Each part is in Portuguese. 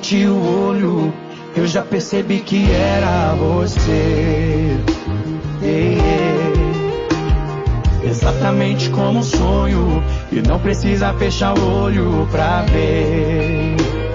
bati o olho, eu já percebi que era você. Exatamente como um sonho, e não precisa fechar o olho pra ver.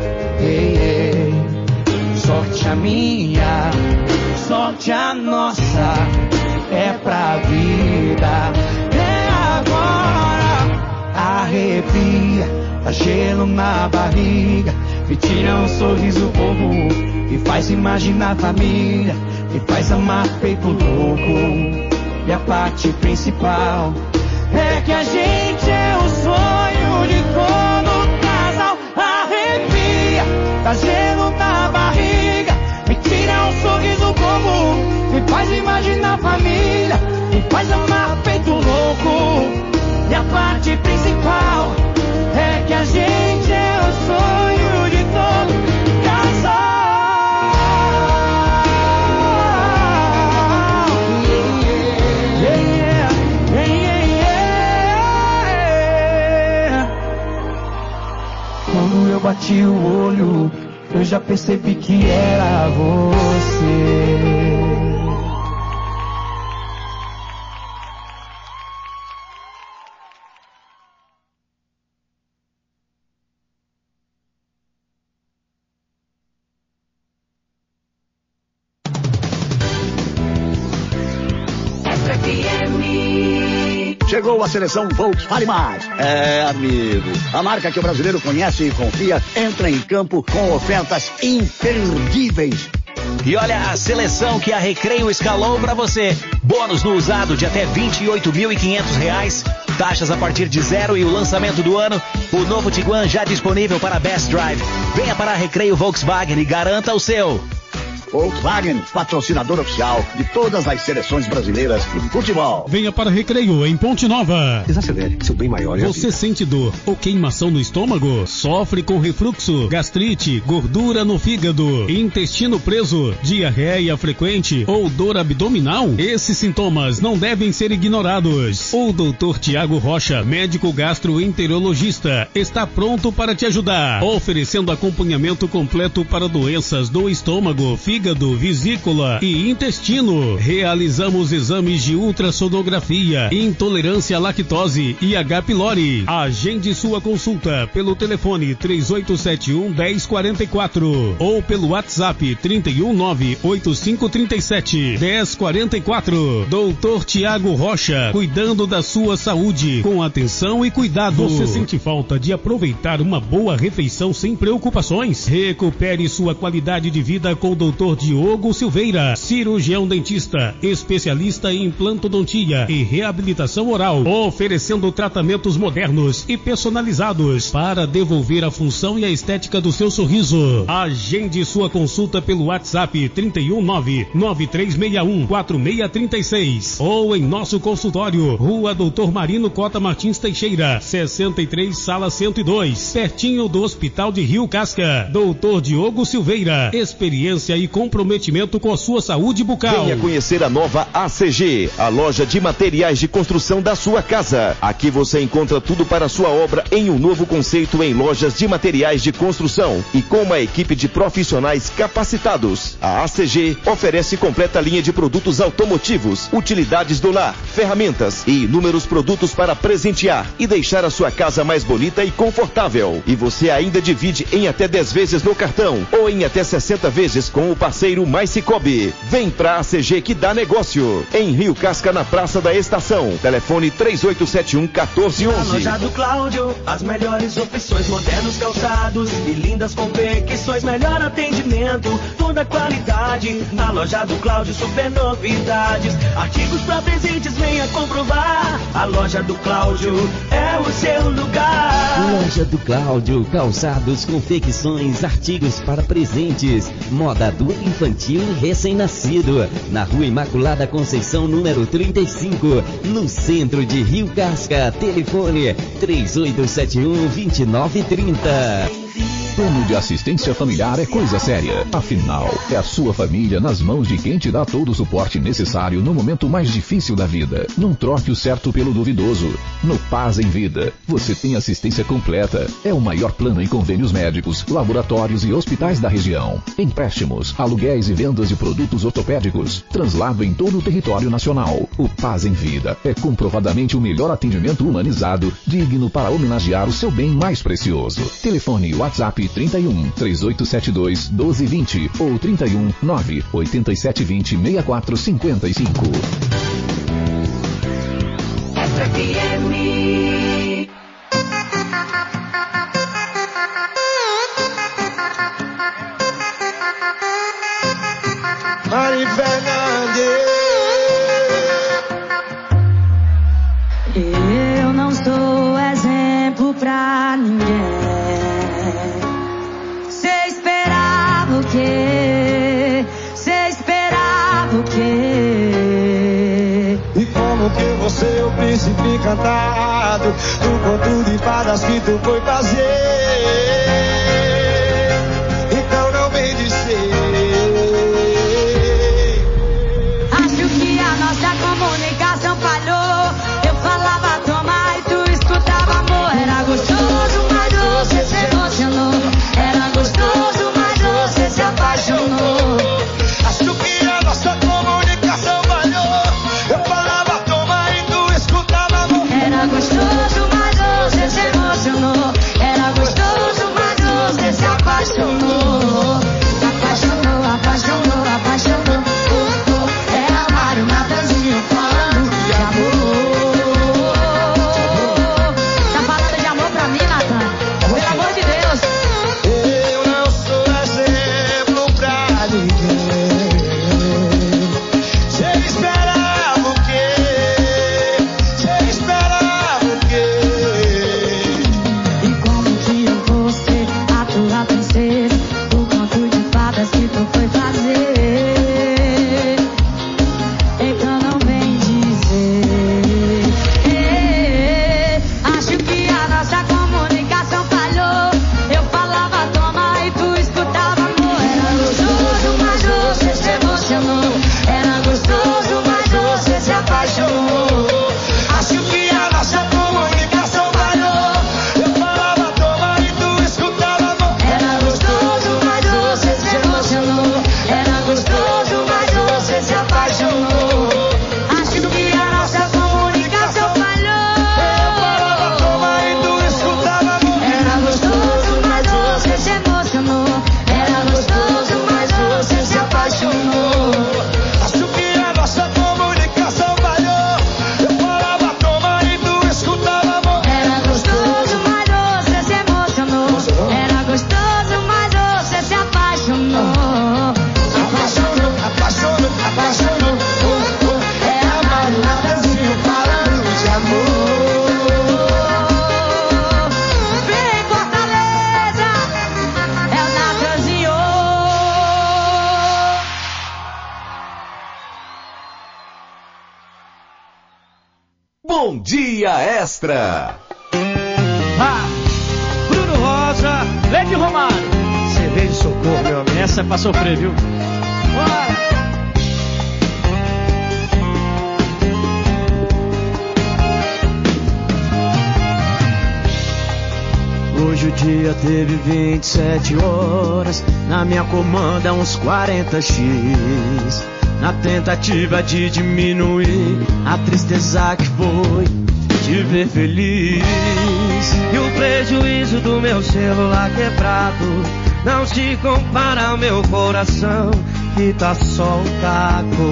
Sorte a minha, sorte a nossa, é pra vida. É agora, arrepia, dá gelo na barriga, me tira um sorriso bobo, me faz imaginar a família, me faz amar feito louco. E a parte principal é que a gente é o sonho de todo casal. Arrepia, dá gelo na barriga, me tira um sorriso bobo, me faz imaginar a família, me faz amar feito louco. E a parte principal é que a gente é o sonho de todo casal. Quando eu bati o olho, eu já percebi que era você. Chegou a seleção Volks Fale Mais. É, amigo, a marca que o brasileiro conhece e confia entra em campo com ofertas imperdíveis. E olha a seleção que a Recreio escalou para você. Bônus no usado de até R$28.500. Taxas a partir de 0 e o lançamento do ano. O novo Tiguan já disponível para Best Drive. Venha para a Recreio Volkswagen e garanta o seu. Volkswagen, patrocinador oficial de todas as seleções brasileiras de futebol. Venha para Recreio, em Ponte Nova. Desacelere, seu bem maior. Você sente dor ou queimação no estômago? Sofre com refluxo, gastrite, gordura no fígado, intestino preso, diarreia frequente ou dor abdominal? Esses sintomas não devem ser ignorados. O Dr. Tiago Rocha, médico gastroenterologista, está pronto para te ajudar, oferecendo acompanhamento completo para doenças do estômago, fígado, vesícula e intestino. Realizamos exames de ultrassonografia, intolerância à lactose e H. pylori. Agende sua consulta pelo telefone 3871-1044 ou pelo WhatsApp 319-8537-1044. Doutor Tiago Rocha, cuidando da sua saúde com atenção e cuidado. Você sente falta de aproveitar uma boa refeição sem preocupações? Recupere sua qualidade de vida com o Dr. Diogo Silveira, cirurgião dentista, especialista em implantodontia e reabilitação oral, oferecendo tratamentos modernos e personalizados para devolver a função e a estética do seu sorriso. Agende sua consulta pelo WhatsApp 319-9361-4636 ou em nosso consultório, Rua Doutor Marino Cota Martins Teixeira, 63, Sala 102, pertinho do Hospital de Rio Casca. Doutor Diogo Silveira, experiência e comprometimento com a sua saúde bucal. Venha conhecer a nova ACG, a loja de materiais de construção da sua casa. Aqui você encontra tudo para a sua obra em um novo conceito em lojas de materiais de construção e com uma equipe de profissionais capacitados. A ACG oferece completa linha de produtos automotivos, utilidades do lar, ferramentas e inúmeros produtos para presentear e deixar a sua casa mais bonita e confortável. E você ainda divide em até 10 vezes no cartão ou em até 60 vezes com o parceiro Mais Cicobi. Vem pra ACG que dá negócio. Em Rio Casca, na Praça da Estação. Telefone 3871-1411. Na loja do Cláudio, as melhores opções, modernos calçados e lindas confecções, melhor atendimento, toda qualidade. Na loja do Cláudio, super novidades, artigos pra presentes, venha comprovar. A loja do Cláudio é o seu lugar. Loja do Cláudio, calçados, confecções, artigos para presentes, moda adulto, infantil e recém-nascido. Na Rua Imaculada Conceição, número 35, no centro de Rio Casca. Telefone 3871-2930. Plano de assistência familiar é coisa séria. Afinal, é a sua família nas mãos de quem te dá todo o suporte necessário no momento mais difícil da vida. Não troque o certo pelo duvidoso. No Paz em Vida, você tem assistência completa. É o maior plano em convênios médicos, laboratórios e hospitais da região. Empréstimos, aluguéis e vendas de produtos ortopédicos. Translado em todo o território nacional. O Paz em Vida é comprovadamente o melhor atendimento humanizado, digno para homenagear o seu bem mais precioso. Telefone WhatsApp 31 3872 1220 ou 31 98720 6455. Mari Fernandes. Eu não sou exemplo pra ninguém. Cê esperava o quê? Cê esperava o quê? E como que você é o príncipe encantado do conto de fadas que tu foi fazer? Então não vem dizer. Acho que a nossa comunicação falhou. Eu falava toma e tu escutava amor. Era gostoso, mas você se emocionou. Era gostoso, mas você se apaixonou. Acho que a nossa comunicação falhou. Eu falava toma e tu escutava amor. Era gostoso, mas você se emocionou. Era gostoso, mas você se apaixonou. Apaixonou, apaixonou, apaixonou. É amar o Natanzinho falando de amor. Tá falando de amor pra mim, Natan? Pelo amor de Deus. Eu não sou exemplo pra ninguém. Cê esperava o quê? Cê esperava o quê? E como que eu vou ser a tua princesa? O conto de fadas que tu foi fazer. Então não vem dizer. Acho que a nossa comunicação falhou. Eu falava toma e tu escutava amor. Era gostoso, mas você se emocionou. Era gostoso, mas você se apaixonou. Acho que a nossa comunicação falhou. Eu falava toma e tu escutava amor. Era gostoso, mas você se emocionou. Era gostoso, mas você se apaixonou. Acho que a nossa comunicação falhou. Eu falava toma e tu escutava amor. Era gostoso, mas você se emocionou. Era gostoso, mas você se apaixonou. Acho que a nossa comunicação falhou. Eu falava toma e tu escutava amor. Era gostoso, mas você se emocionou. Era gostoso, mas você se apaixonou. Apaixonou, apaixonou, apaixonou. É amar o Natanzinho falando de amor. Vem Fortaleza, é o Natanzinho. Bom Dia Extra. Bruno Rosa, Lady Romário. Cerveja de socorro, meu amigo. Essa é pra sofrer, viu? Bora! Hoje o dia teve 27 horas. Na minha comanda uns 40x. Na tentativa de diminuir a tristeza que foi te ver feliz. E o prejuízo do meu celular quebrado não se compara ao meu coração que tá só um caco.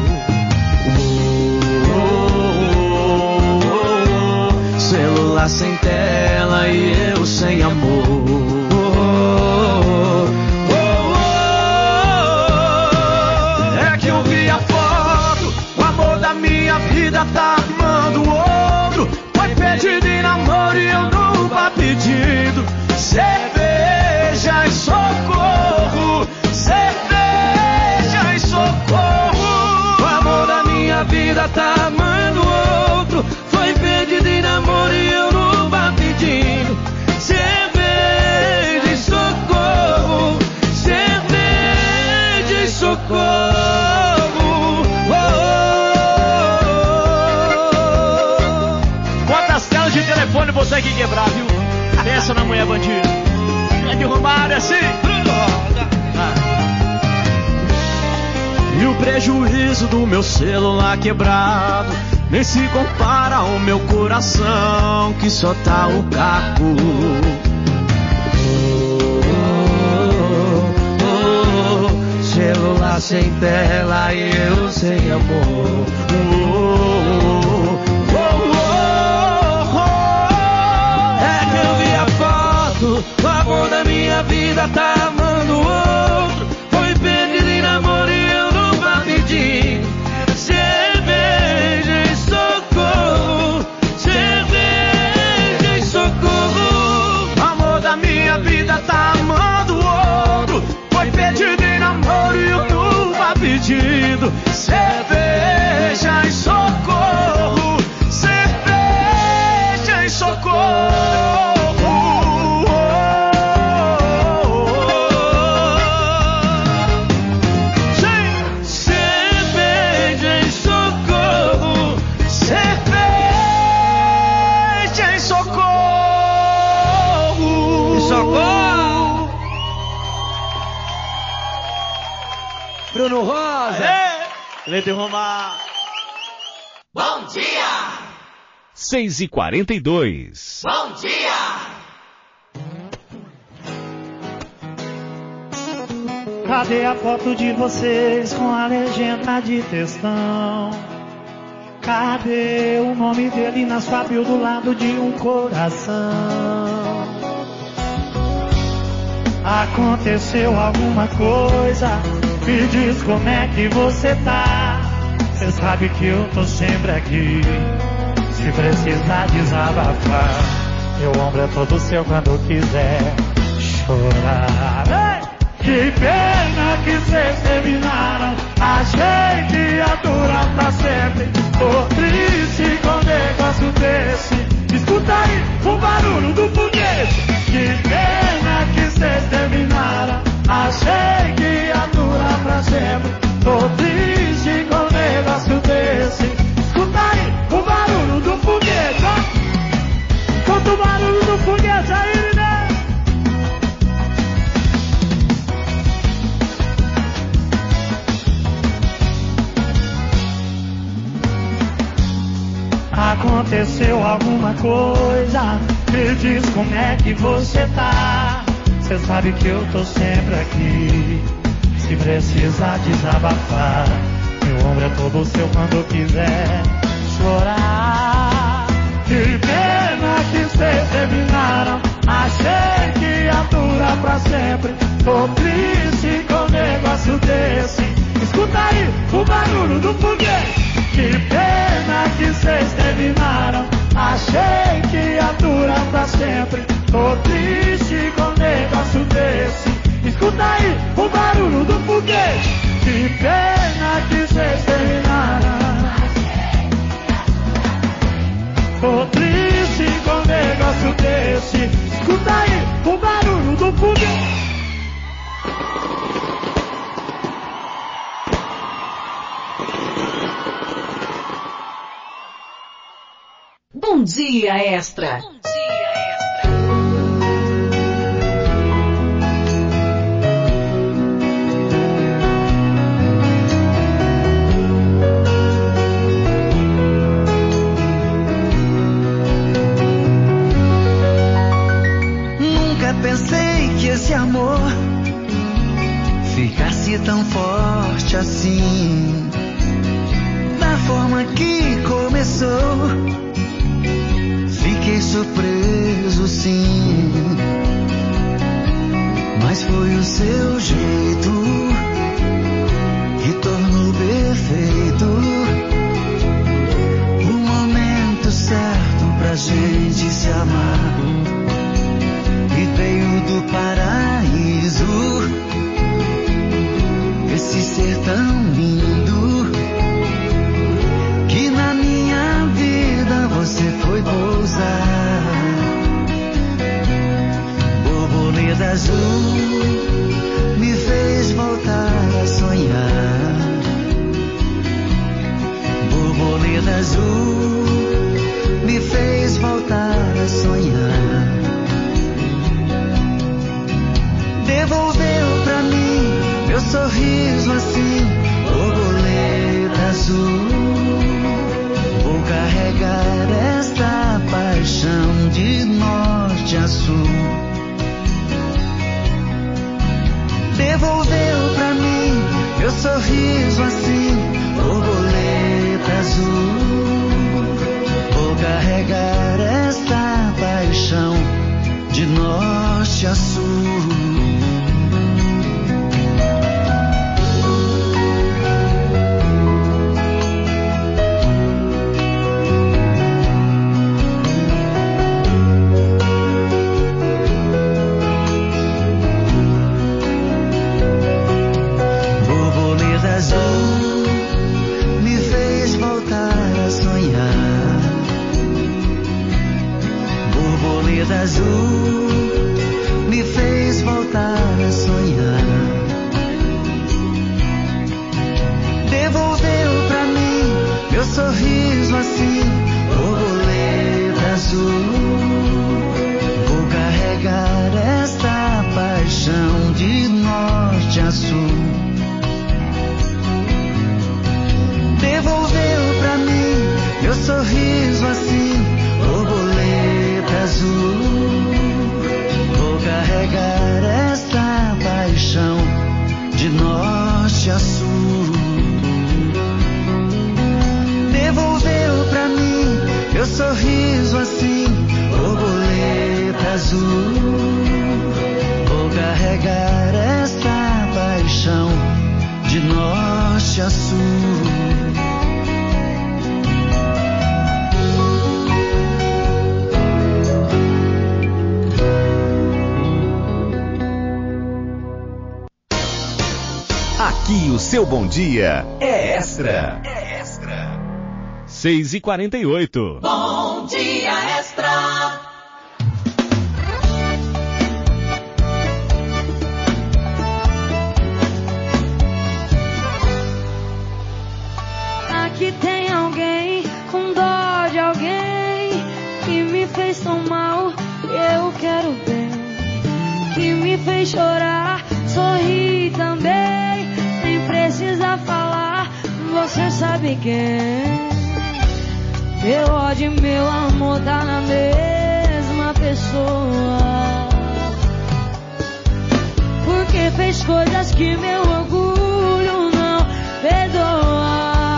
Celular sem tela e eu sem amor. É que eu vi a foto, o amor da minha vida tá amando o outro. Foi pedido em namoro e eu nunca pedido. Cerveja e socorro, cerveja e socorro. O amor da minha vida tá amando o outro. Foi pedido em namoro e eu nunca pedindo. Cerveja de quebrar, viu? Pensa na mulher bandida. Grande Romário, assim. E o prejuízo do meu celular quebrado nem se compara ao meu coração, que só tá o caco. Celular sem tela e eu sem amor. É que eu vi a foto, o amor da minha vida tá amando outro. Foi pedido em namoro e eu nunca pedi. Cerveja e socorro, cerveja e socorro. O amor da minha vida tá amando outro. Foi pedido em namoro e eu nunca pedido. Cerveja e socorro, cerveja e socorro. Bruno Rosa, Leite Romar. Bom dia! 6h42. Bom dia! Cadê a foto de vocês com a legenda de textão? Cadê o nome dele na sua bio do lado de um coração? Aconteceu alguma coisa? Me diz como é que você tá. Cê sabe que eu tô sempre aqui. Se precisar desabafar, meu ombro é todo seu quando quiser chorar. Ei! Que pena que cês terminaram. Achei que ia durar pra sempre. Tô triste com um negócio desse. Escuta aí o barulho do foguete. Que pena que cês terminaram. Achei que ia durar pra sempre. Tô triste com um negócio desse. Escuta aí o barulho do foguete, ó. Conta o barulho do foguete aí, né? Aconteceu alguma coisa? Me diz como é que você tá. Cê sabe que eu tô sempre aqui. Se precisar desabafar, meu ombro é todo seu quando quiser chorar. Que pena que cês terminaram. Achei que ia durar pra sempre. Tô triste com um negócio desse. Escuta aí o barulho do foguete. Que pena que cês terminaram. Achei que ia durar pra sempre. Tô triste com um negócio desse. Escuta aí o barulho do foguete. Que pena que cês terminaram. Tô triste com um negócio desse. Escuta aí o barulho do foguete. Bom dia, Extra. Bom dia, Extra. Nunca pensei que esse amor ficasse tão forte assim. Da forma que começou, fiquei surpreso, sim. Mas foi o seu jeito que tornou perfeito o momento certo pra gente se amar. E veio do paraíso esse ser tão lindo. sorriso assim, borboleta azul. Vou carregar esta paixão de norte a sul. Azul me fez voltar a sonhar. Devolveu pra mim meu sorriso assim, borboleta azul. Vou carregar esta paixão de norte a sul. Devolveu pra mim meu sorriso assim, borboleta azul. Vou carregar esta paixão de norte a sul. Devolveu pra mim meu sorriso assim, borboleta azul. Vou carregar esta paixão de norte a sul. Aqui o seu bom dia é Extra. 6h48. Bom dia, Extra. Aqui tem alguém com dó de alguém que me fez tão mal e eu quero bem, que me fez chorar, sorrir também, nem precisa falar, você sabe quem. Meu ódio e meu amor tá na mesma pessoa, porque fez coisas que meu orgulho não perdoa.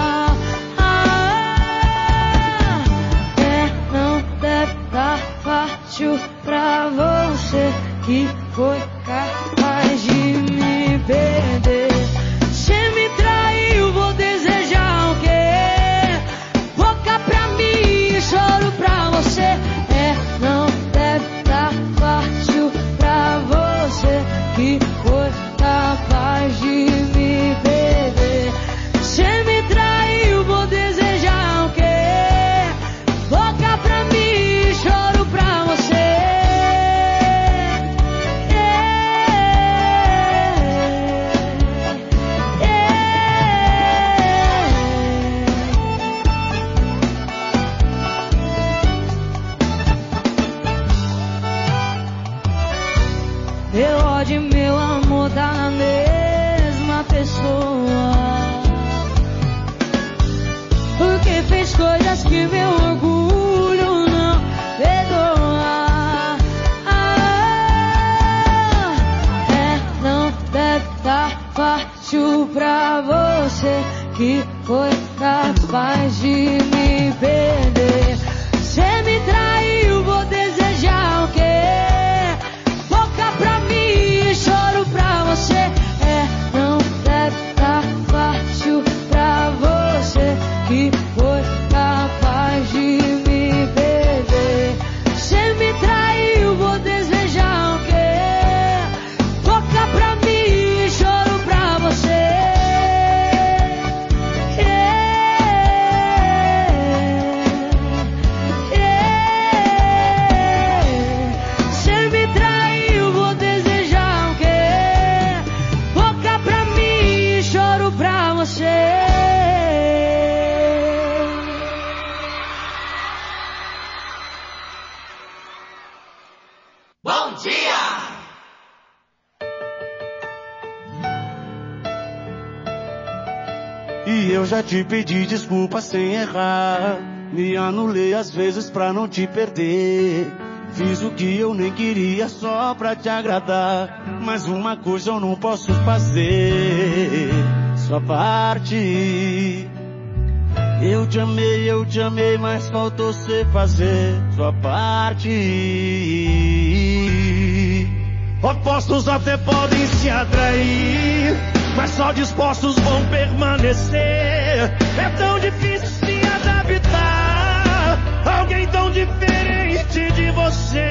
Não deve tá fácil pra você que foi capaz de me perder. Você me traiu, vou desejar o quê? Boca pra mim, choro pra você. Não deve tá fácil pra você que foi capaz de me perder. Você me traiu, vou desejar o quê? Boca pra mim, choro pra você. Meu ódio e meu amor tá na mesma pessoa, porque fez coisas que meu orgulho não perdoa. Não deve tá fácil pra você que foi capaz de me perder. Você me traiu, vou desejar o quê? Boca pra mim, choro pra você. Não deve tá fácil pra você que foi capaz de me perder. Você me traiu, vou desejar o quê? Boca pra mim, choro pra você. Você me traiu, vou desejar o quê? Boca pra mim, choro pra você. Bom dia. E eu já te pedi desculpa sem errar. Me anulei às vezes pra não te perder. Fiz o que eu nem queria só pra te agradar. Mas uma coisa eu não posso fazer: sua parte. Eu te amei, mas faltou você fazer sua parte. Opostos até podem se atrair, mas só dispostos vão permanecer. É tão difícil se adaptar a alguém tão diferente de você.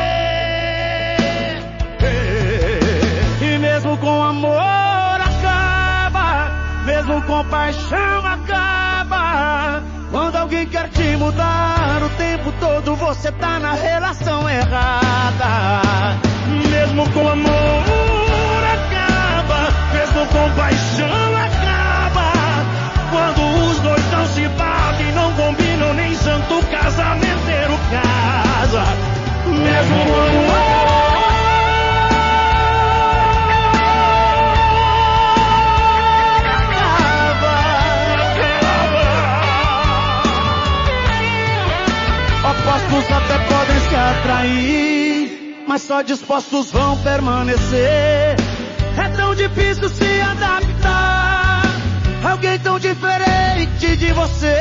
E mesmo com amor acaba, mesmo com paixão acaba. Quando alguém quer te mudar, o tempo todo você tá na relação errada. Mesmo com amor acaba, mesmo com paixão acaba. Quando os dois não se batem, não combinam, nem santo casamenteiro casa. Mesmo com amor opostos até podem se atrair, mas só dispostos vão permanecer. É tão difícil se adaptar a alguém tão diferente de você.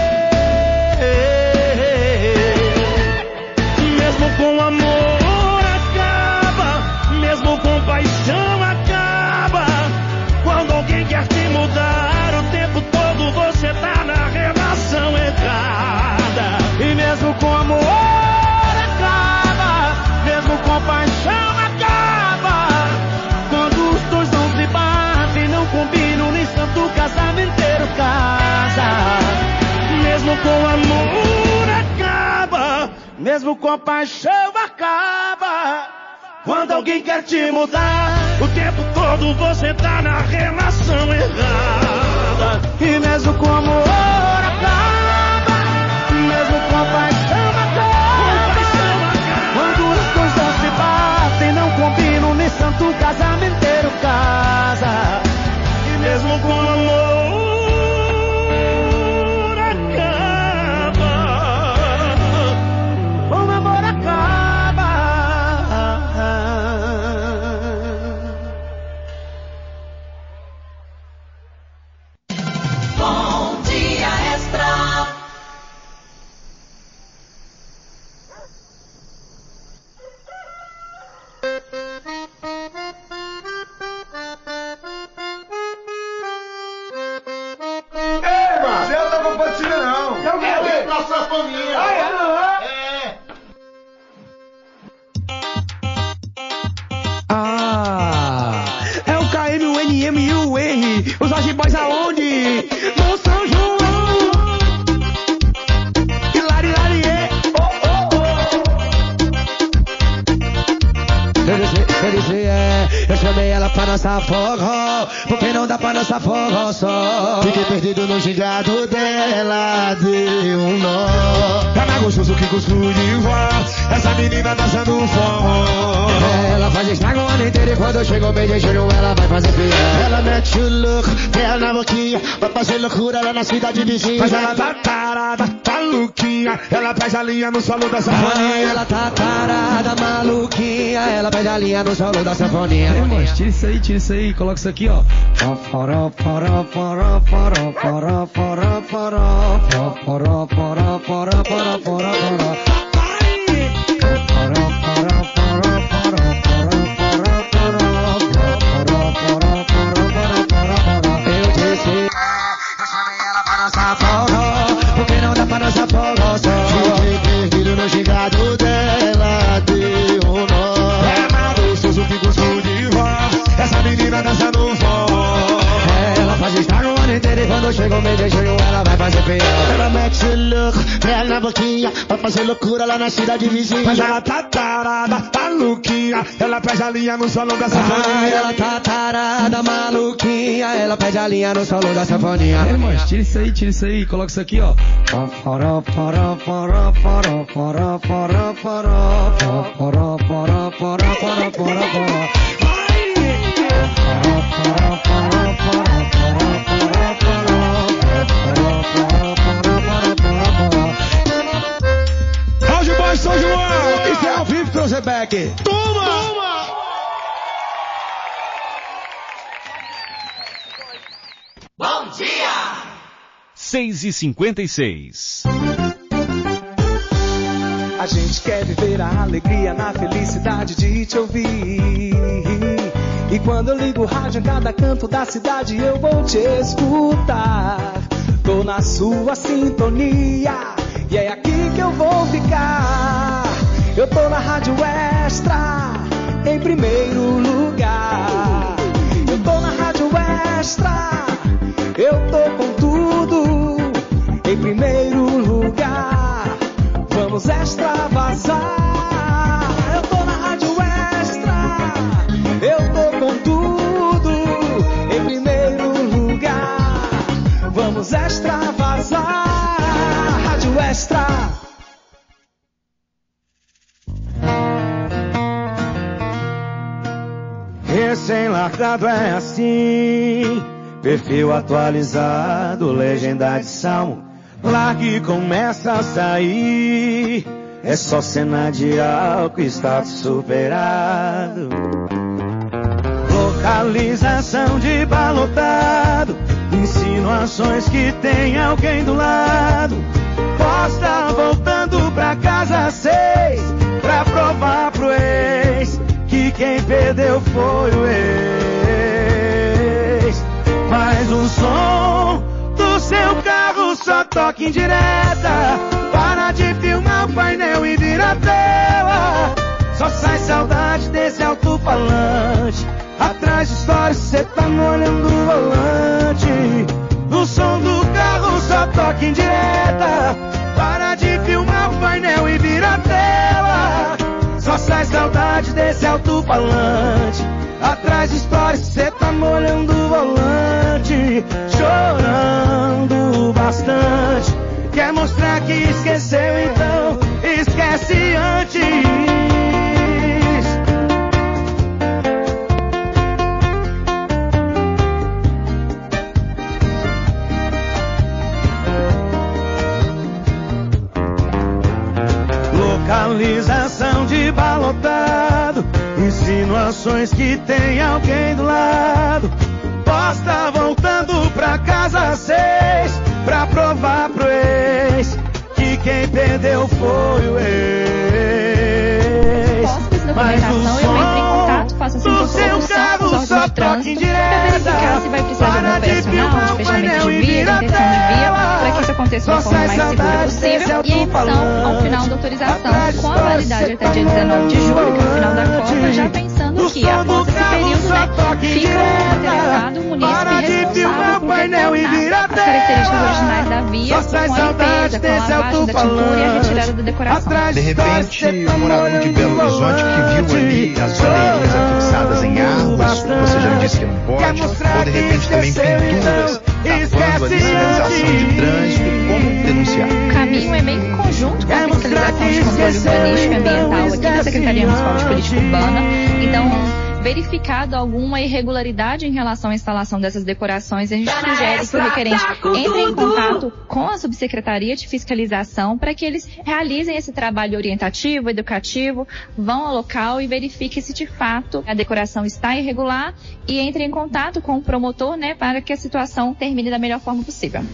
Mesmo com amor acaba, mesmo com paixão acaba. Quando alguém quer te mudar, o tempo todo você tá na relação errada. E mesmo com amor acaba, mesmo com paixão acaba. Quando os dois não se batem, não combinam, nem santo casamenteiro casa. Mesmo com amor acaba, mesmo com paixão acaba. Quando alguém quer te mudar, o tempo todo você tá na relação errada. E mesmo com amor acaba, mesmo com paixão acaba. Quando os dois não se batem, não combinam, nem santo casamenteiro casa. E mesmo com amor acaba, com amor acaba. Bom Dia Extra. Você não tá com patina, não. Eu vim pra sua família. É o KM, o NM e o R. Os Lost Boys aonde? No São João. Hilari, eu chamei ela pra dançar forró, porque não dá pra dançar forró só. Fiquei perdido no gingado dela, deu um nó. É mais gostoso que gosto de vó, essa menina dançando forró. Ela faz estrago o ano inteiro e quando chega o mês de junho ela vai fazer pior. Ela mete o louco, pé na boquinha, vai fazer loucura lá na cidade vizinha. Mas ela tá tarada, maluquinha, ela pede a linha no solo da sanfoninha. Ela tá tarada, maluquinha, ela pede a linha no solo da sanfoninha. Irmãos, tira isso aí, coloca isso aqui, ó. Porque não dá pra dançar forró só. Fiquei perdido no gingado dela, deu um nó. É mais gostoso que gosto de vó, essa menina dançando forró. Ela faz estrago o ano inteiro e quando chega o mês de junho ela vai fazer pior. Ela mete o louco, pé na boquinha, vai fazer loucura lá na cidade vizinha. Mas ela tá tarada, maluquinha, ela pede a linha no solo da sanfoninha. Ela tá tarada, maluquinha, ela pede a linha no solo da sanfoninha. Irmãos, tira isso aí, coloca isso aqui, ó. Hoje vai São João, isso é ao vivo, Cruzebeck. Toma! 6h56. A gente quer viver a alegria na felicidade de te ouvir. E quando eu ligo o rádio em cada canto da cidade eu vou te escutar. Tô na sua sintonia e é aqui que eu vou ficar. Eu tô na Rádio Extra, em primeiro lugar. Eu tô na Rádio Extra, eu tô com tudo, em primeiro lugar. Vamos extravasar. Eu tô na Rádio Extra, eu tô com tudo, em primeiro lugar. Vamos extravasar. Rádio Extra. Recém-largado é assim, perfil atualizado, legenda de salmo. Largue e começa a sair, é só cena de álcool, status superado. Localização de balotado, insinuações que tem alguém do lado. Posta voltando pra casa 6, pra provar pro ex que quem perdeu foi o ex. Mas o som do seu carro só toca indireta. Para de filmar o painel e vira a tela. Só sai saudade desse alto-falante. Atrás de stories cê tá molhando o volante. O som do carro só toca indireta. Para de filmar o painel e vira a tela. Só sai saudade desse alto-falante. Atrás de stories cê tá molhando o volante. Chorando bastante. Quer mostrar que esqueceu, então esquece antes. Localização de balotado, insinuações que tem alguém do lado. Posta voltando pra casa 6, pra provar pro ex que quem perdeu foi o ex. Mas o som faça do seu carro só toca indireta. Se vai precisar de apoio operacional, de fechamento de via, de interdição de via, para que isso aconteça de uma forma mais segura possível. E a emissão ao final da autorização, com a validade até dia 19 de julho, que é o final da Copa, já pensando que após esse período, né, fica interessado o munícipe responsável por retornar as características originais da via, com a limpeza, com a lavagem da tintura e a retirada da decoração. De repente, um morador de Belo Horizonte que viu ali as bandeirinhas afixadas em árvores, você já disse que não pode, ou de repente também tem dúvidas, tapando ali sinalização de trânsito, como denunciar? O caminho é bem em conjunto com a fiscalização de controle urbanístico e ambiental aqui da Secretaria Municipal de Política Urbana. Então, verificado alguma irregularidade em relação à instalação dessas decorações, a gente sugere que o requerente entre em contato com a Subsecretaria de Fiscalização para que eles realizem esse trabalho orientativo, educativo, vão ao local e verifiquem se de fato a decoração está irregular e entre em contato com o promotor, né, para que a situação termine da melhor forma possível.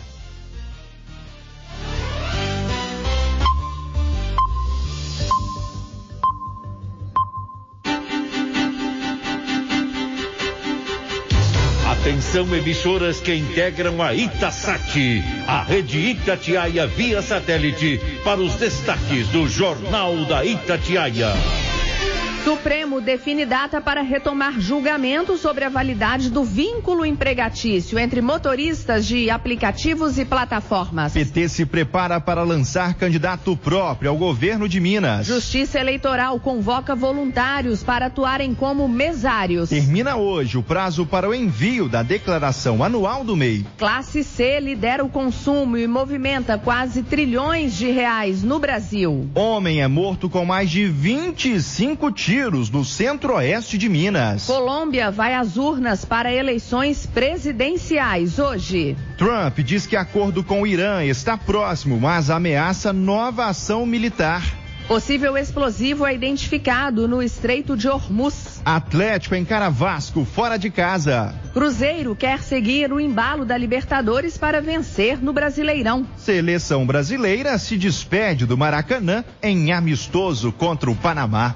Atenção, emissoras que integram a Itasat, a rede Itatiaia via satélite, para os destaques do Jornal da Itatiaia. Supremo define data para retomar julgamento sobre a validade do vínculo empregatício entre motoristas de aplicativos e plataformas. PT se prepara para lançar candidato próprio ao governo de Minas. Justiça Eleitoral convoca voluntários para atuarem como mesários. Termina hoje o prazo para o envio da declaração anual do MEI. Classe C lidera o consumo e movimenta quase trilhões de reais no Brasil. Homem é morto com mais de 25 tiros no centro-oeste de Minas. Colômbia vai às urnas para eleições presidenciais hoje. Trump diz que acordo com o Irã está próximo, mas ameaça nova ação militar. Possível explosivo é identificado no Estreito de Hormuz. Atlético encara Vasco fora de casa. Cruzeiro quer seguir o embalo da Libertadores para vencer no Brasileirão. Seleção brasileira se despede do Maracanã em amistoso contra o Panamá.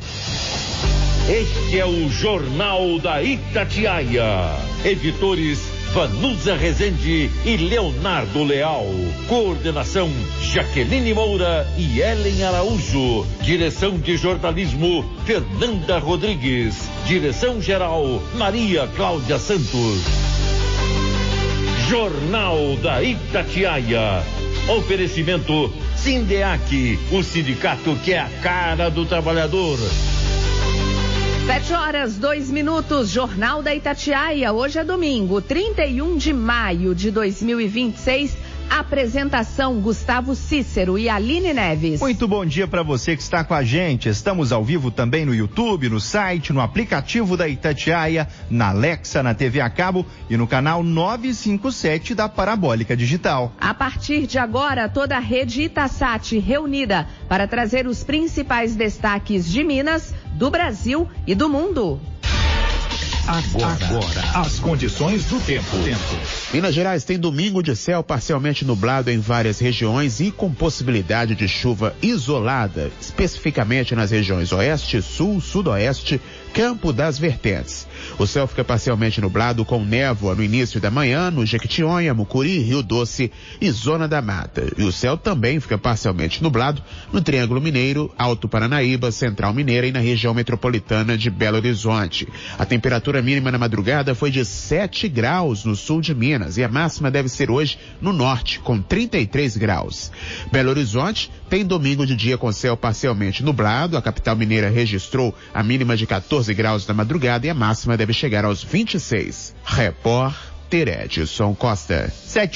Este é o Jornal da Itatiaia. Editores Vanusa Rezende e Leonardo Leal. Coordenação Jaqueline Moura e Ellen Araújo. Direção de jornalismo Fernanda Rodrigues. Direção-geral Maria Cláudia Santos. Jornal da Itatiaia. Oferecimento Sindeac, o sindicato que é a cara do trabalhador. 7h02, Jornal da Itatiaia. Hoje é domingo, 31 de maio de 2026. Apresentação Gustavo Cícero e Aline Neves. Muito bom dia para você que está com a gente. Estamos ao vivo também no YouTube, no site, no aplicativo da Itatiaia, na Alexa, na TV a cabo e no canal 957 da Parabólica Digital. A partir de agora, toda a rede Itasat reunida para trazer os principais destaques de Minas, do Brasil e do mundo. Agora, as condições do tempo. Minas Gerais tem domingo de céu parcialmente nublado em várias regiões e com possibilidade de chuva isolada, especificamente nas regiões Oeste, Sul, Sudoeste, Campo das Vertentes. O céu fica parcialmente nublado com névoa no início da manhã no Jequitinhonha, Mucuri, Rio Doce e Zona da Mata. E o céu também fica parcialmente nublado no Triângulo Mineiro, Alto Paranaíba, Central Mineira e na região metropolitana de Belo Horizonte. A temperatura mínima na madrugada foi de 7 graus no sul de Minas e a máxima deve ser hoje no norte, com 33 graus. Belo Horizonte tem domingo de dia com céu parcialmente nublado. A capital mineira registrou a mínima de 14 graus na madrugada e a máxima deve chegar aos 26. Repórter Edson Costa.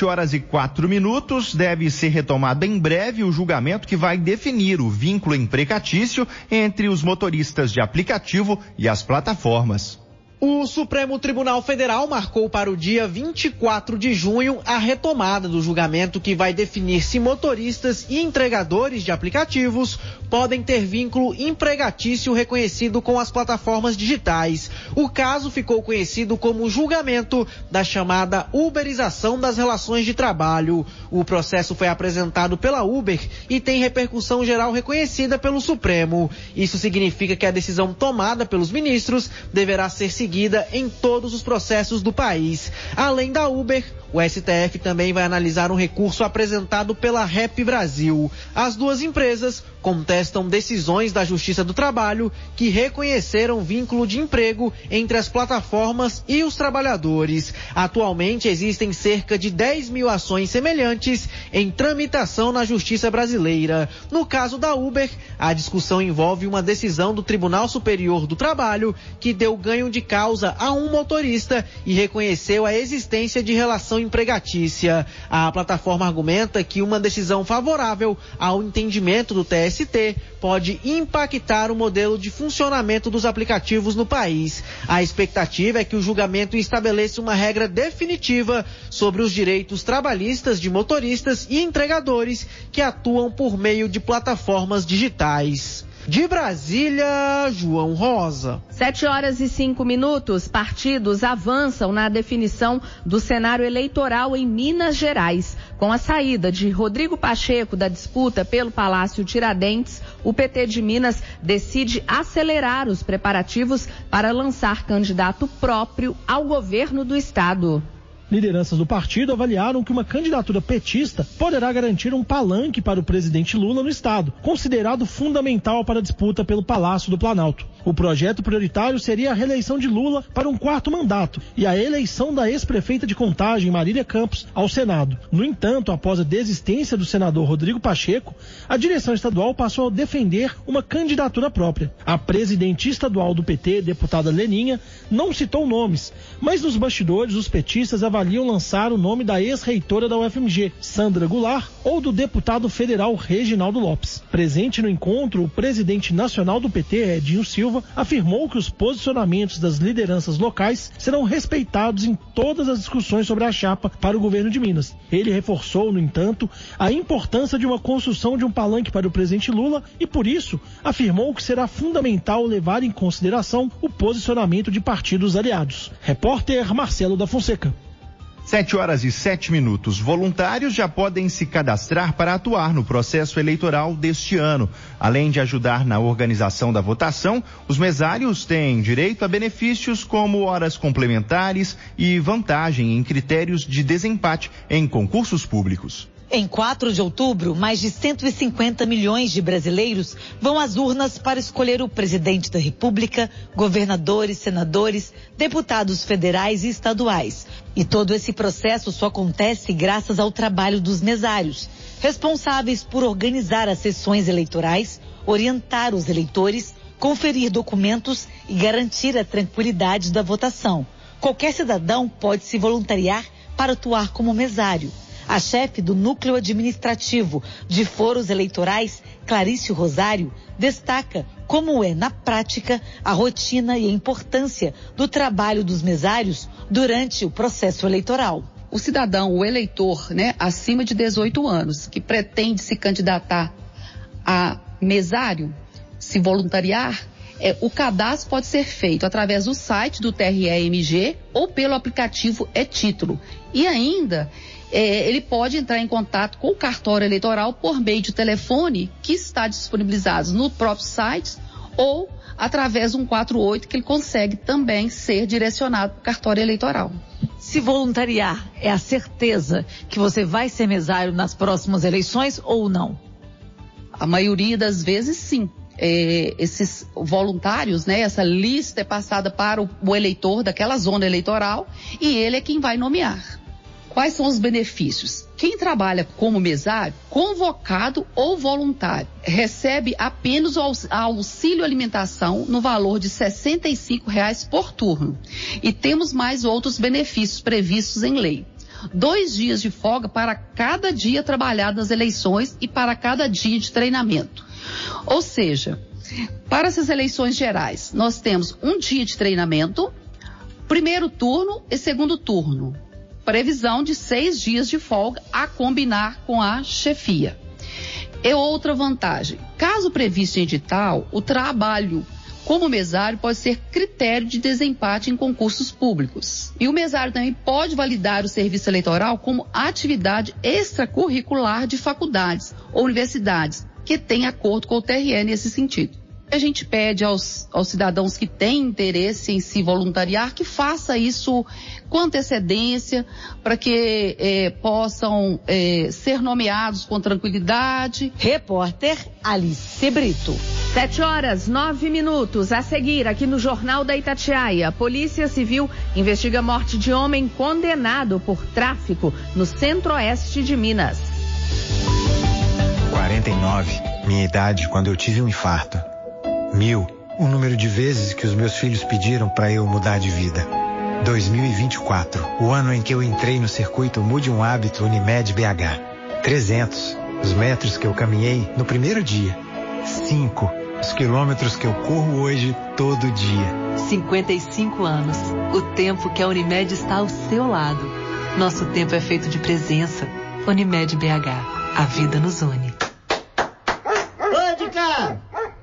7h04, deve ser retomado em breve o julgamento que vai definir o vínculo empregatício entre os motoristas de aplicativo e as plataformas. O Supremo Tribunal Federal marcou para o dia 24 de junho a retomada do julgamento que vai definir se motoristas e entregadores de aplicativos podem ter vínculo empregatício reconhecido com as plataformas digitais. O caso ficou conhecido como julgamento da chamada uberização das relações de trabalho. O processo foi apresentado pela Uber e tem repercussão geral reconhecida pelo Supremo. Isso significa que a decisão tomada pelos ministros deverá ser seguida em todos os processos do país. Além da Uber, o STF também vai analisar um recurso apresentado pela Rap Brasil. As duas empresas contestam decisões da Justiça do Trabalho que reconheceram vínculo de emprego entre as plataformas e os trabalhadores. Atualmente existem cerca de 10 mil ações semelhantes em tramitação na Justiça brasileira. No caso da Uber, a discussão envolve uma decisão do Tribunal Superior do Trabalho que deu ganho de causa a um motorista e reconheceu a existência de relação empregatícia. A plataforma argumenta que uma decisão favorável ao entendimento do TST pode impactar o modelo de funcionamento dos aplicativos no país. A expectativa é que o julgamento estabeleça uma regra definitiva sobre os direitos trabalhistas de motoristas e entregadores que atuam por meio de plataformas digitais. De Brasília, João Rosa. 7h05, partidos avançam na definição do cenário eleitoral em Minas Gerais. Com a saída de Rodrigo Pacheco da disputa pelo Palácio Tiradentes, o PT de Minas decide acelerar os preparativos para lançar candidato próprio ao governo do estado. Lideranças do partido avaliaram que uma candidatura petista poderá garantir um palanque para o presidente Lula no estado, considerado fundamental para a disputa pelo Palácio do Planalto. O projeto prioritário seria a reeleição de Lula para um 4º mandato e a eleição da ex-prefeita de Contagem, Marília Campos, ao Senado. No entanto, após a desistência do senador Rodrigo Pacheco, a direção estadual passou a defender uma candidatura própria. A presidente estadual do PT, deputada Leninha, não citou nomes, mas nos bastidores os petistas avaliaram avaliam lançar o nome da ex-reitora da UFMG, Sandra Goulart, ou do deputado federal Reginaldo Lopes. Presente no encontro, o presidente nacional do PT, Edinho Silva, afirmou que os posicionamentos das lideranças locais serão respeitados em todas as discussões sobre a chapa para o governo de Minas. Ele reforçou, no entanto, a importância de uma construção de um palanque para o presidente Lula e, por isso, afirmou que será fundamental levar em consideração o posicionamento de partidos aliados. Repórter Marcelo da Fonseca. 7h07. Voluntários já podem se cadastrar para atuar no processo eleitoral deste ano. Além de ajudar na organização da votação, os mesários têm direito a benefícios como horas complementares e vantagem em critérios de desempate em concursos públicos. Em 4 de outubro, mais de 150 milhões de brasileiros vão às urnas para escolher o presidente da República, governadores, senadores, deputados federais e estaduais. E todo esse processo só acontece graças ao trabalho dos mesários, responsáveis por organizar as sessões eleitorais, orientar os eleitores, conferir documentos e garantir a tranquilidade da votação. Qualquer cidadão pode se voluntariar para atuar como mesário. A chefe do Núcleo Administrativo de Foros Eleitorais, Clarice Rosário, destaca como é, na prática, a rotina e a importância do trabalho dos mesários durante o processo eleitoral. O cidadão, o eleitor, acima de 18 anos, que pretende se candidatar a mesário, se voluntariar, o cadastro pode ser feito através do site do TRE-MG ou pelo aplicativo e-Título. E ainda, ele pode entrar em contato com o cartório eleitoral por meio de telefone que está disponibilizado no próprio site ou através do 148, que ele consegue também ser direcionado para o cartório eleitoral. Se voluntariar, é a certeza que você vai ser mesário nas próximas eleições ou não? A maioria das vezes, sim. Esses voluntários, essa lista é passada para o eleitor daquela zona eleitoral e ele é quem vai nomear. Quais são os benefícios? Quem trabalha como mesário, convocado ou voluntário, recebe apenas o auxílio alimentação no valor de R$ 65,00 por turno. E temos mais outros benefícios previstos em lei. 2 dias de folga para cada dia trabalhado nas eleições e para cada dia de treinamento. Ou seja, para essas eleições gerais, nós temos 1 dia de treinamento, primeiro turno e segundo turno. Previsão de 6 dias de folga a combinar com a chefia. E outra vantagem, caso previsto em edital, o trabalho como mesário pode ser critério de desempate em concursos públicos. E o mesário também pode validar o serviço eleitoral como atividade extracurricular de faculdades ou universidades, que tem acordo com o TRE nesse sentido. A gente pede aos cidadãos que têm interesse em se voluntariar que faça isso com antecedência para que possam ser nomeados com tranquilidade. Repórter Alice Brito. 7h09. A seguir, aqui no Jornal da Itatiaia, Polícia Civil investiga a morte de homem condenado por tráfico no centro-oeste de Minas. 49, minha idade quando eu tive um infarto. 1000, o número de vezes que os meus filhos pediram para eu mudar de vida. 2024, o ano em que eu entrei no circuito Mude um Hábito Unimed BH. 300, os metros que eu caminhei no primeiro dia. 5, os quilômetros que eu corro hoje todo dia. 55 anos, o tempo que a Unimed está ao seu lado. Nosso tempo é feito de presença. Unimed BH, a vida nos une. Ô, de cá!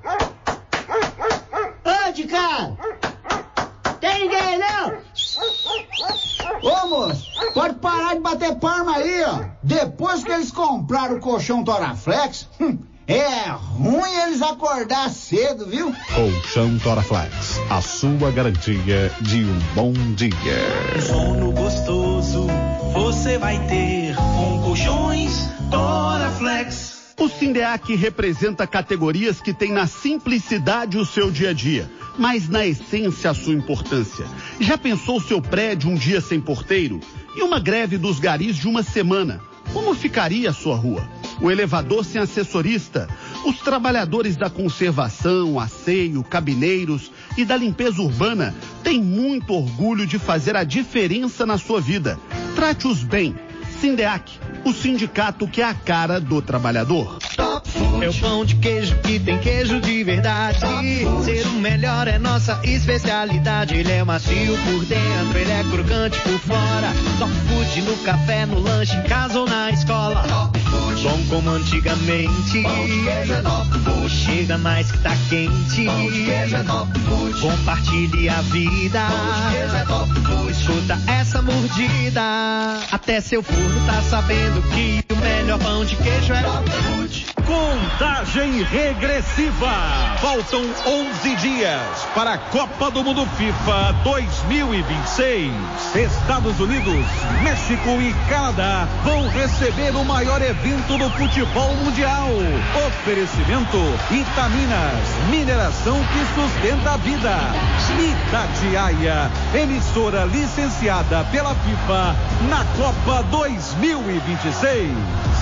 Ô, de cá! Tem ninguém, não? Ô, moço, pode parar de bater palma aí, ó. Depois que eles compraram o colchão Toraflex, é ruim eles acordar cedo, viu? Colchão Toraflex, a sua garantia de um bom dia. Sono gostoso você vai ter com colchões Toraflex. O Sindeac representa categorias que têm na simplicidade o seu dia a dia, mas na essência a sua importância. Já pensou seu prédio um dia sem porteiro? E uma greve dos garis de uma semana? Como ficaria a sua rua? O elevador sem assessorista? Os trabalhadores da conservação, asseio, cabineiros e da limpeza urbana têm muito orgulho de fazer a diferença na sua vida. Trate-os bem. Sindeac, o sindicato que é a cara do trabalhador. É o pão de queijo que tem queijo de verdade. Ser o melhor é nossa especialidade. Ele é macio por dentro, ele é crocante por fora. Top Food no café, no lanche, em casa ou na escola. Bom como antigamente. Chega mais que tá quente. Compartilhe a vida. Escuta essa mordida. Até seu forno tá sabendo que o melhor pão de queijo é Top Food. Contagem regressiva. Faltam 11 dias para a Copa do Mundo FIFA 2026. Estados Unidos, México e Canadá vão receber o maior evento do futebol mundial. Oferecimento Itaminas, mineração que sustenta a vida. Itatiaia, emissora licenciada pela FIFA na Copa 2026.